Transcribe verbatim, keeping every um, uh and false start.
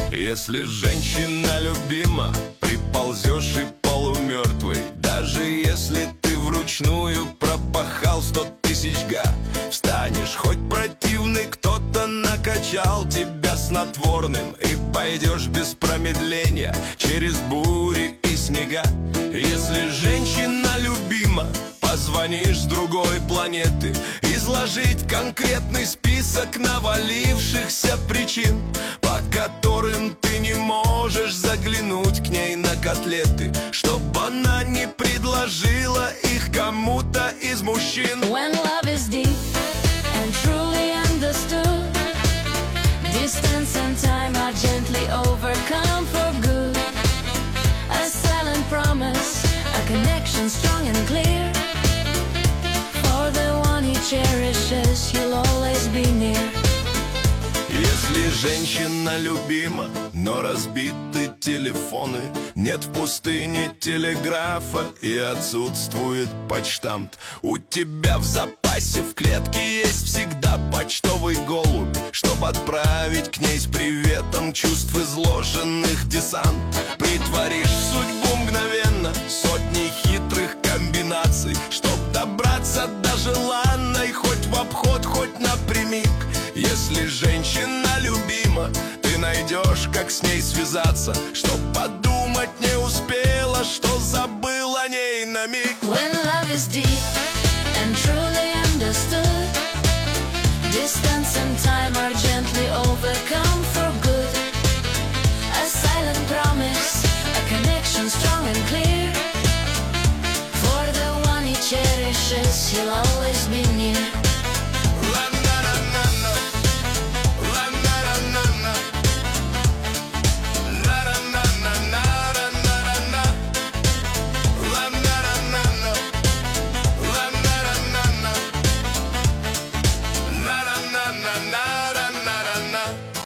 Если женщина любима, приползешь и полумертвый. Даже если ты вручную пропахал сто тысяч га, встанешь хоть противный, кто-то накачал тебя снотворным, и пойдешь без промедления через бури и снега. Если женщина любима, позвонишь с другой планеты, изложить конкретный список навалившихся причин, по которым ты не можешь заглянуть к ней на котлеты, чтоб она не предложила их кому-то из мужчин. When love is deep and truly understood, distance and time are gently overcome for good. A silent promise, a connection strong and clear. For the one he cherishes, he'll always be near. Если женщина любима, но разбиты телефоны, нет в пустыне телеграфа и отсутствует почтамт, у тебя в запасе в клетке есть всегда почтовый голубь, чтоб отправить к ней с приветом чувств изложенных десант. Притворишь судьбу мгновенно сотни хитрых комбинаций, чтоб добраться до желанной хоть в обход, хоть напрямик. Если женщина любима, ты найдешь, как с ней связаться, чтоб подумать